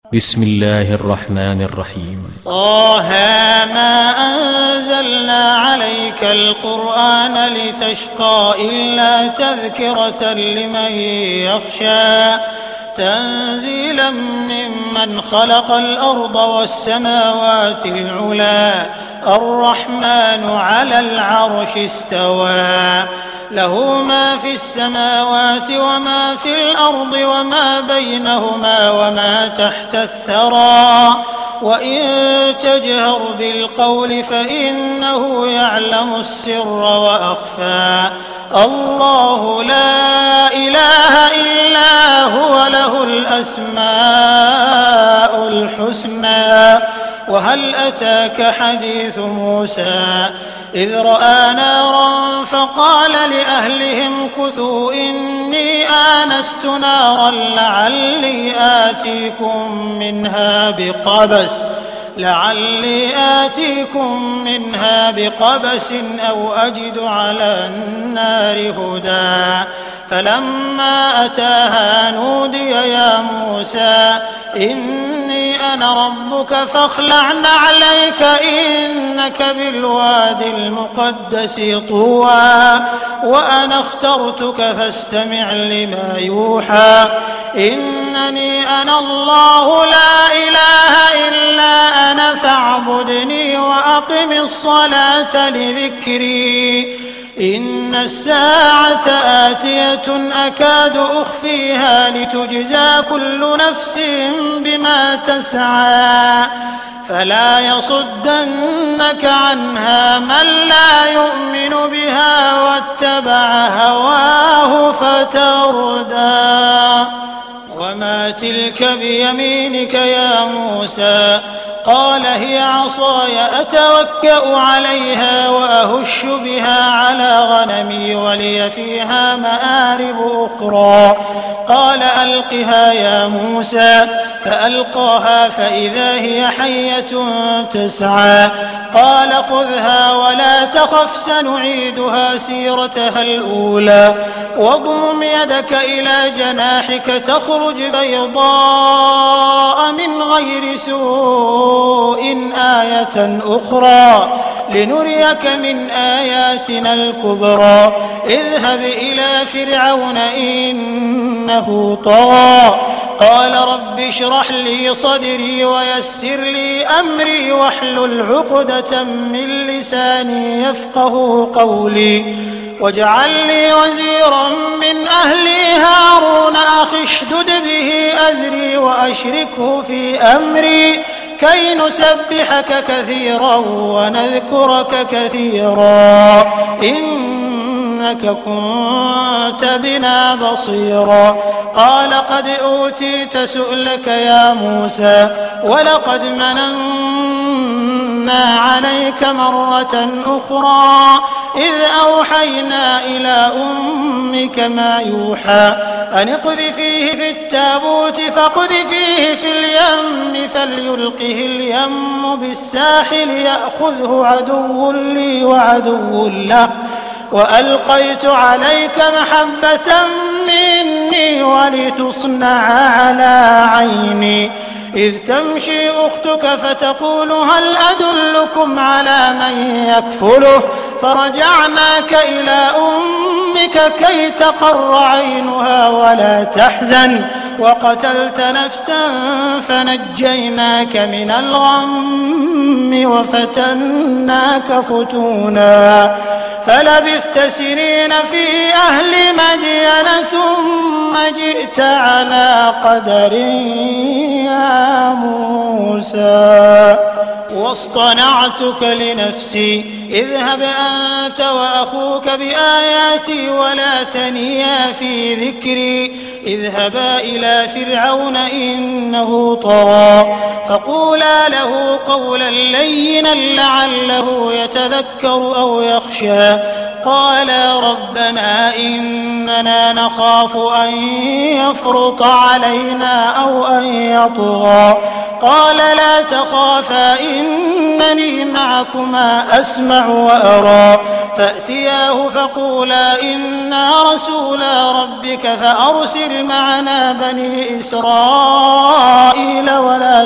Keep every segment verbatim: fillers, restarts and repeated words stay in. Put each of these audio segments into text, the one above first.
بسم الله الرحمن الرحيم. طه ما أنزلنا عليك القرآن لتشقى إلا تذكرة لمن يخشى تنزيلا ممن خلق الأرض والسماوات العلى الرحمن على العرش استوى له ما في السماوات وما في الأرض وما بينهما وما تحت الثرى وإن تجهر بالقول فإنه يعلم السر وأخفى الله لا إله إلا هو له الأسماء الحسنى وهل أتاك حديث موسى إذ رأى نارا فقال لأهلهم كثوا إني آنست نارا لعلي آتيكم منها بقبس لعلي آتيكم منها بقبس أو أجد على النار هدى فلما أتاها نودي يا موسى إني أنا ربك فاخلع نعليك إنك بالوادي المقدس طوى وأنا اخترتك فاستمع لما يوحى إنني أنا الله لا إله إلا أنا فاعبدني وأقم الصلاة لذكري إن الساعة آتية أكاد أخفيها لتجزى كل نفس بما تسعى فلا يصدنك عنها من لا يؤمن بها واتبع هواه فتردى وما تلك بيمينك يا موسى قال هي عصاي أتوكأ عليها وأهش بها على غنمي ولي فيها مآرب أخرى قال ألقها يا موسى فألقاها فإذا هي حية تسعى قال خذها ولا تخف سنعيدها سيرتها الأولى واضمم يدك إلى جناحك تخرج بيضاء من غير سوء آية أخرى لنريك من آياتنا الكبرى اذهب إلى فرعون إنه طغى قال رب اشرح لي صدري ويسر لي أمري واحلل عقدة من لساني يفقه قولي واجعل لي وزيرا من أهلي هارون أخي اشدد به أزري وأشركه في أمري كي نسبحك كثيرا ونذكرك كثيرا إنك كنت بنا بصيرا قال قد أوتيت سؤلك يا موسى ولقد مننا عليك مرة أخرى إذ أوحينا إلى أمك ما يوحى أن اقذفيه في التابوت فاقذفيه في اليم فليلقه اليم بالساحل يأخذه عدو لي وعدو له وألقيت عليك محبة مني ولتصنع على عيني إذ تمشي أختك فتقول هل أدلكم على من يكفله فرجعناك إلى أمك كي تقر عينها ولا تحزن وقتلت نفسا فنجيناك من الغم وفتناك فتونا فلبثت سنين في أهل مدين ثم جئت على قدر يا موسى واصطنعتك لنفسي اذهب أنت وأخوك بآياتي ولا تنيا في ذكري اذهبا إلى فرعون إنه طغى فقولا له قولا لينا لعله يتذكر أو يخشى قالا ربنا إننا نخاف أن يفرط علينا أو أن يطغى قال لا تخافا إنني معكما أسمع وأرى فأتياه فقولا إنا رسولا ربك فأرسل معنا بني إسرائيل ولا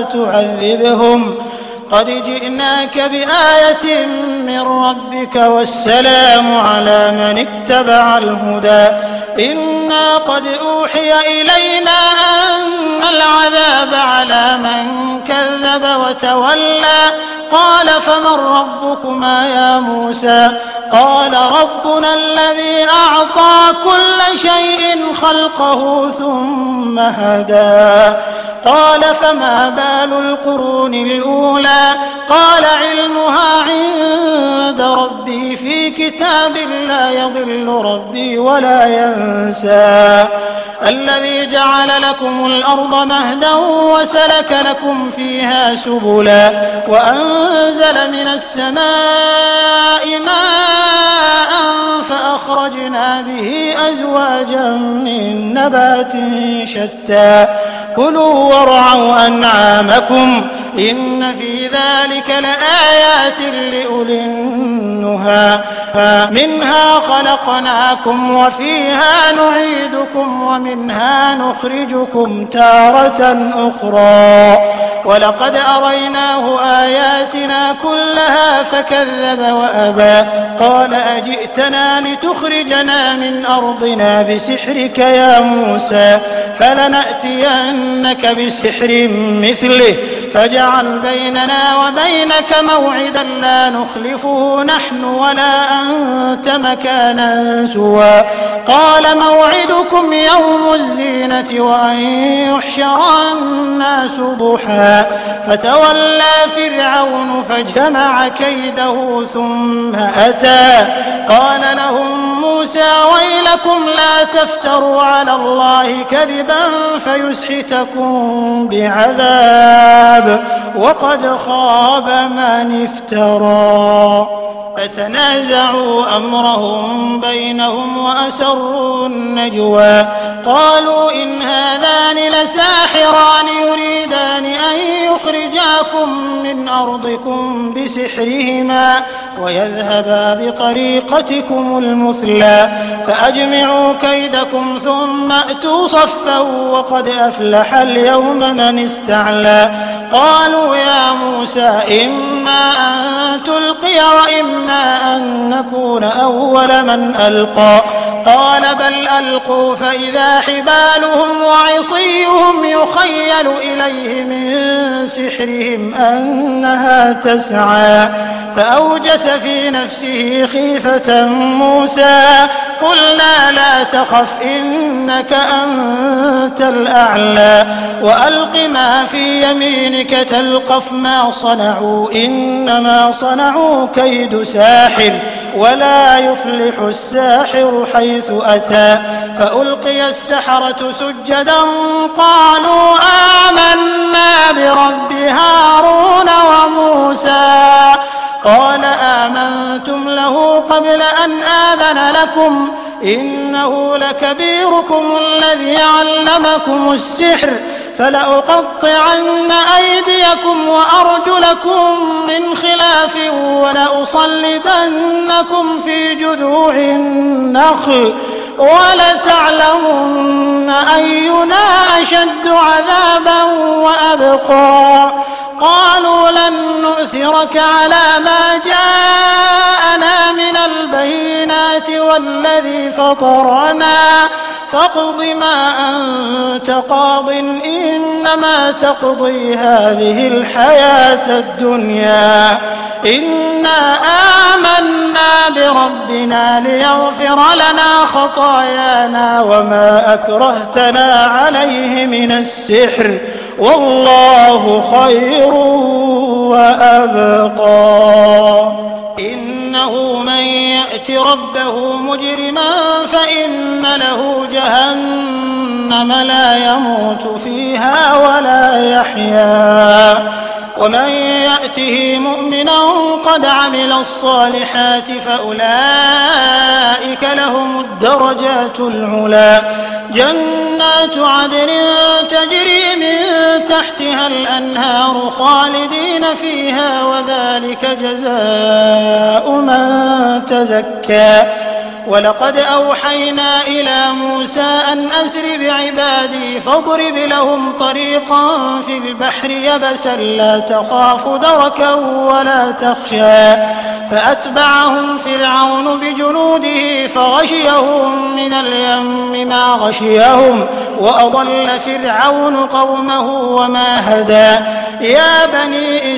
تعذبهم قد جئناك بآية من ربك والسلام على من اتبع الهدى إنا قد أوحي إلينا أن العذاب على من كذب وتولى قال فمن ربكما يا موسى قال ربنا الذي أعطى كل شيء خلقه ثم هدى قال فما بال القرون الأولى قال علمها عند ربي في كتاب لا يضل ربي ولا ينسى الذي جعل لكم الأرض مهدا وسلك لكم فيها سبلا وأنزل من السماء ماء فأخرجنا به أزواجا من نبات شتى كلوا وارعوا أنعامكم إن في ذلك لآيات لأولي النهى منها خلقناكم وفيها نعيدكم ومنها نخرجكم تارة أخرى ولقد أريناه آياتنا كلها فكذب وأبى قال أجئتنا لتخرجنا من أرضنا بسحرك يا موسى فلنأتينك بسحر مثله فاجعل بيننا وبينك موعدا لا نخلفه نحن ولا أنت مكانا سوى قال موعدكم يوم الزينة وأن يحشر الناس ضحى فتولى فرعون فجمع كيده ثم أتى قال لهم موسى ويلكم لا تفتروا على الله كذبا فيسحتكم بعذاب وقد خاب من افترى فتنازعوا أمرهم بينهم وأسروا النجوى قالوا إن هذان لساحران يريدان أن يخرجاكم من أرضكم بسحرهما ويذهبا بطريقتكم المثلى فأجمعوا كيدكم ثم أتوا صفا وقد أفلح اليوم من استعلى قالوا يا موسى إما أن تلقي وإما أن نكون أول من ألقى قال بل ألقوا فإذا حبالهم وعصيهم يخيل إليه من سحرهم أنها تسعى فأوجس في نفسه خيفة موسى قلنا لا تخف إنك أنت الأعلى وألق ما في يمينك تلقف ما صنعوا إنما صنعوا كيد ساحر ولا يفلح الساحر حيث أتى فألقي السحرة سجدا قالوا آمنا برب هارون وموسى قال آمنتم له قبل أن آذن لكم إنه لكبيركم الذي علمكم السحر فلأقطعن أيديكم وأرجلكم من خلاف ولأصلبنكم في جذوع النخل ولتعلمن أينا أشد عذابا وأبقى قالوا لن نؤثرك على ما جاءنا من البينات والذي فطرنا فاقض ما أنت قاض إنما تقضي هذه الحياة الدنيا إنا آمنا بربنا ليغفر لنا خطايانا وما أكرهتنا عليه من السحر والله خير وأبقى إنه من يأت ربه مجرما فإن له جهنم لا يموت فيها ولا يحيا ومن يأته مؤمنا قد عمل الصالحات فأولئك لهم الدرجات العلى جنات عدن تجري من تحتها الأنهار خالدين فيها وذلك جزاء من تزكى ولقد أوحينا إلى موسى أن أسر بعبادي فاضرب لهم طريقا في البحر يبسا لا تخاف دركا ولا تخشى فأتبعهم فرعون بجنوده فغشيهم من اليم ما غشيهم وأضل فرعون قومه وما هدى يا بني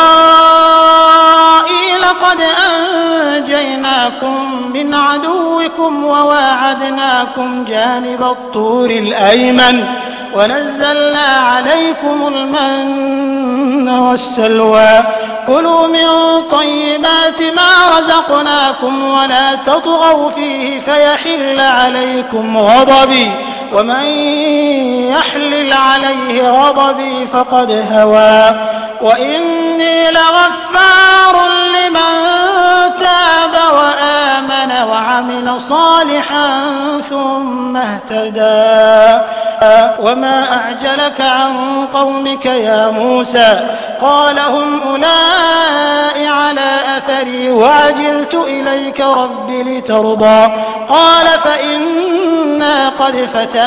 إسرائيل قد أنجيناكم من عدوكم وواعدناكم جانب الطور الأيمن ونزلنا عليكم المن والسلوى كلوا من طيبات ما رزقناكم ولا تطغوا فيه فيحل عليكم غضبي ومن يحلل عليه غضبي فقد هوى وإني لغفار لمن تاب وآمن وعمل صالحا ثم اهتدى وما أعجلك عن قومك يا موسى قال هم أولئك على أثري وعجلت إليك رب لترضى قال فإنا قد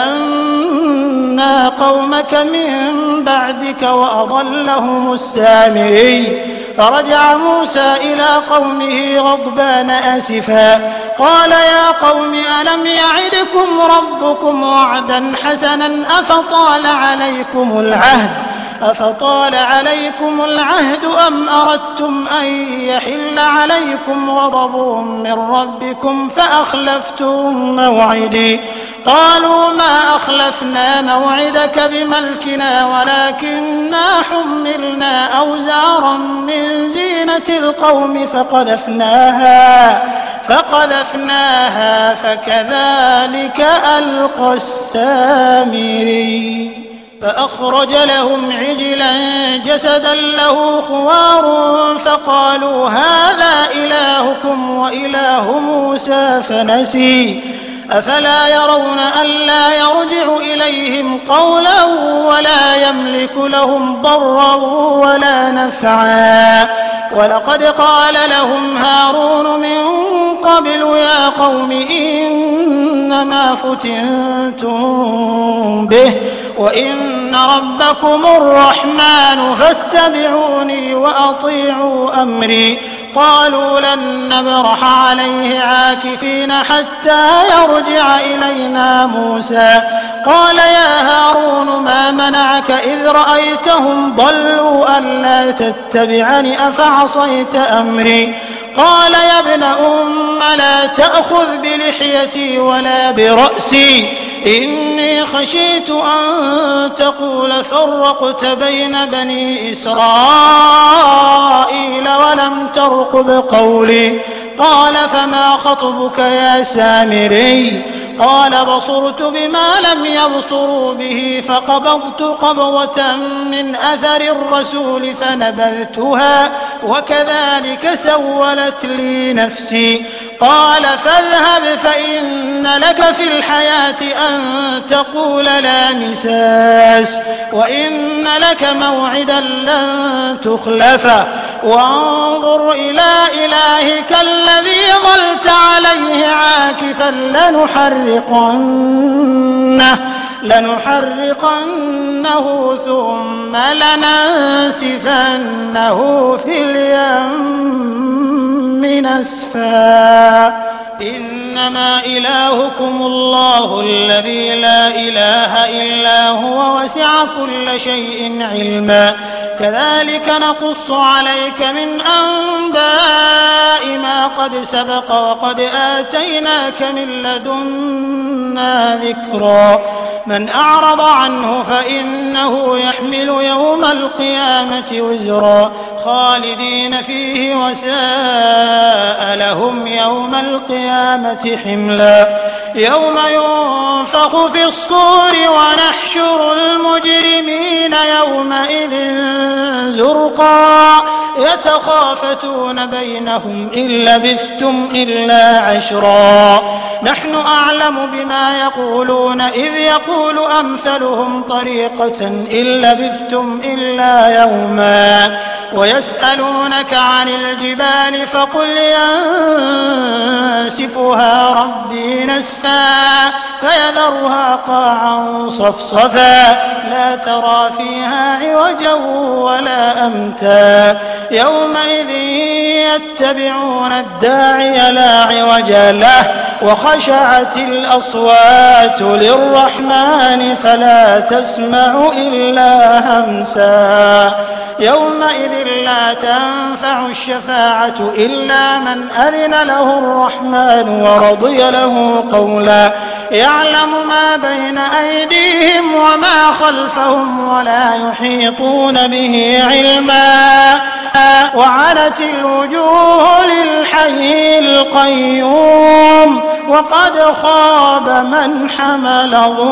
فتنا قومك من بعدك وأضلهم السامري فرجع موسى إلى قومه غضبان آسفا قال يا قوم ألم يعدكم ربكم وعدا حسنا أفطال عليكم العهد أفطال عليكم العهد أم أردتم أن يحل عليكم غضب من ربكم فأخلفتم موعدي قالوا ما أخلفنا موعدك بملكنا ولكننا حملنا أوزارا من زينة القوم فقذفناها فقذفناها فكذلك ألقى السامري فأخرج لهم عجلا جسدا له خوار فقالوا هذا إلهكم وإله موسى فنسي أفلا يرون ألا يرجع إليهم قولا ولا يملك لهم ضرا ولا نفعا ولقد قال لهم هارون من قبل يا قوم إنما فتنتم به وإن ربكم الرحمن فاتبعوني وأطيعوا أمري قالوا لن نبرح عليه عاكفين حتى يرجع إلينا موسى قال يا هارون ما منعك إذ رأيتهم ضلوا ألا تتبعني أفعصيت أمري قال يا ابن أم لا تأخذ بلحيتي ولا برأسي إني خشيت أن تقول فرقت بين بني إسرائيل ولم ترقب قولي قال فما خطبك يا سامري قال بصرت بما لم يبصروا به فقبضت قبضة من أثر الرسول فنبذتها وكذلك سولت لي نفسي قال فاذهب فإن لك في الحياة أن تقول لا مساس وإن لك موعدا لن تخلفه وانظر إلى إلهك الذي ظلت عليه عاكفا لنحرقنه لنحرقنه ثم لننسفنه في اليم نسفا إنما إلهكم الله الذي لا إله إلا هو وسع كل شيء علما كذلك نقص عليك من أنباء ما قد سبق وقد آتيناك من لدنا ذكرا من أعرض عنه فإنه يحمل يوم القيامة وزرا خالدين فيه وساء لهم يوم القيامة حملا يوم ينفخ في الصور ونحشر المجرمين يومئذ زرقا يتخافتون بينهم إن لبثتم إلا عشرا نحن أعلم بما يقولون إذ يقول أمثلهم طريقة إن لبثتم إلا يوما ويسألونك عن الجبال فقل ينسفها ربي نسفا فيذرها قاعا صفصفا لا ترى فيها عوجا ولا أمتا يومئذ يتبعون الداعي لا عوج له وخشعت الأصوات للرحمن فلا تسمع إلا همسا يومئذ لا تنفع الشفاعة إلا من أذن له الرحمن ورضي له قولا يعلم ما بين أيديهم وما خلفهم ولا يحيطون به علما وعنت الوجوه للحي القيوم وقد خاب من حمل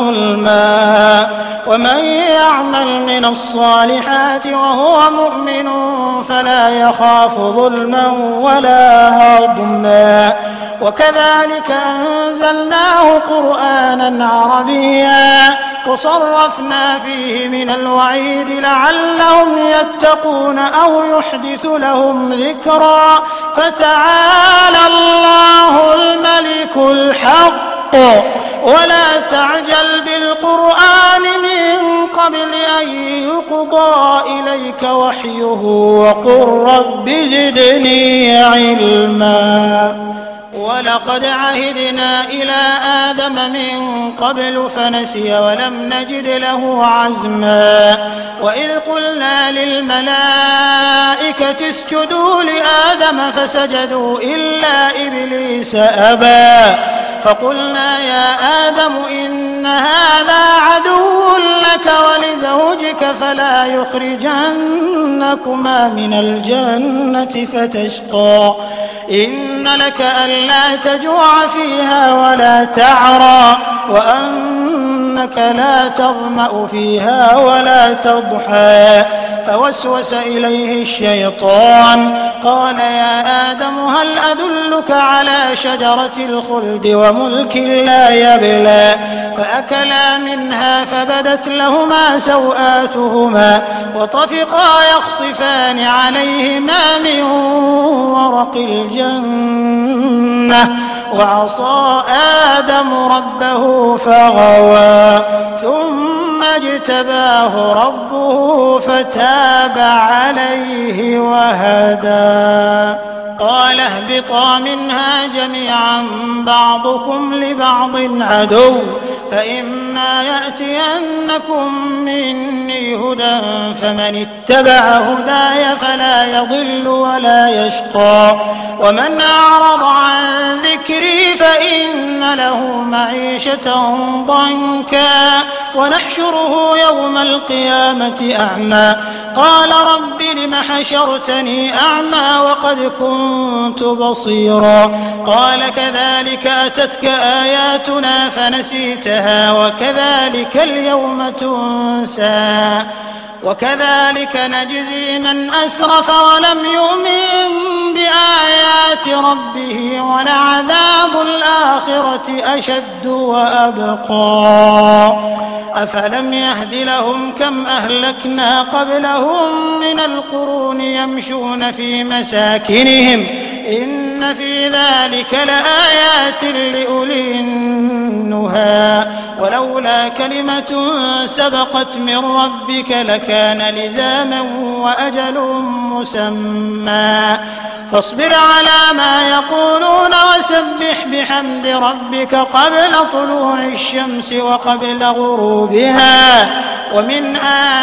ظلما ومن يعمل من الصالحات وهو مؤمن فلا يخاف ظلما ولا هضما وكذلك أنزلناه قرآنا عربيا وصرفنا فيه من الوعيد لعلهم يتقون أو يحدث لهم ذكرا فتعالى الله الملك الحق ولا تعجل بالقرآن من قبل أن يقضى إليك وحيه وقل رب زدني علما ولقد عهدنا إلى آدم من قبل فنسي ولم نجد له عزما وإذ قلنا للملائكة اسجدوا لآدم فسجدوا إلا إبليس أبى فقلنا يا آدم إن هذا عدو لك ولزوجك فلا يخرجنكما من الجنة فتشقى إن لك ألا تجوع فيها ولا تعرى وأنك لا تظمأ فيها ولا تضحى فوسوس إليه الشيطان قال يا آدم هل أدلك على شجرة الخلد وملك لا يبلى فأكلا منها فبدت لهما سوآتهما وطفقا يخصفان عليهما من ورق الجنة وعصى آدم ربه فغوى ثم اجتباه ربه فتاب عليه وهدى قال اهبطا منها جميعا بعضكم لبعض عدو فإما يأتينكم مني هدى فمن اتبع هداي فلا يضل ولا يشقى ومن أعرض عن ذكري فإن له معيشة ضنكا ونحشره يوم القيامة أعمى قال رب لم حشرتني أعمى وقد كنت بصيرا قال كذلك أتتك آياتنا فنسيتها وكذلك اليوم تنسى وكذلك نجزي من أسرف ولم يؤمن بآيات ربه ولعذاب الآخرة أشد وأبقى أفلم يهد لهم كم أهلكنا قبلهم من القرون يمشون في مساكنهم إن في ذلك لآيات لأولي النهى ولولا كلمة سبقت من ربك لكان لزاما وأجل مسمى فاصبر على ما يقولون وسبح بحمد ربك قبل طلوع الشمس وقبل غروبها ومن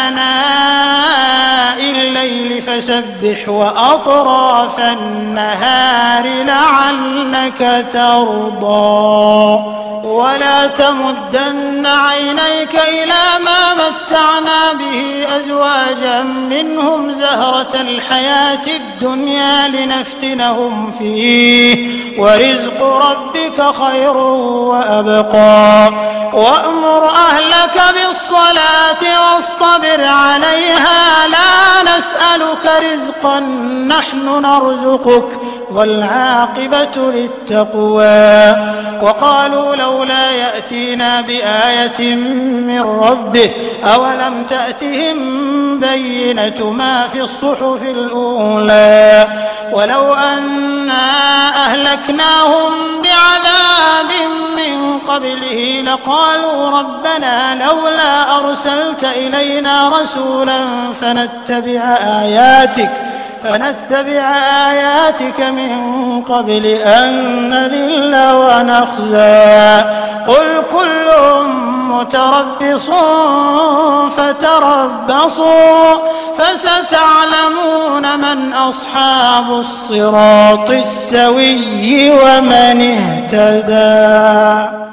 آناء الليل فسبح وأطراف النهار لعلك ترضى ولا تمدن عينيك إلى ما متعنا به أزواجا منهم زهرة الحياة الدنيا لنفتنهم فيه ورزق ربك خير وأبقى وأمر أهلك بالصلاة واصطبر عليها لا نسألك نسألك رزقا نحن نرزقك والعاقبة للتقوى. وقالوا لولا يأتينا بآية من ربه أولم تأتهم بينة ما في الصحف الأولى ولو أنا أهلكناهم بعذاب من قبله لقالوا ربنا لولا أرسلت إلينا رسولا فنتبع آياتك فنتبع آياتك من قبل أن نذل ونخزى. قل كل متربص فتربصوا فستعلمون من أصحاب الصراط السوي ومن اهتدى.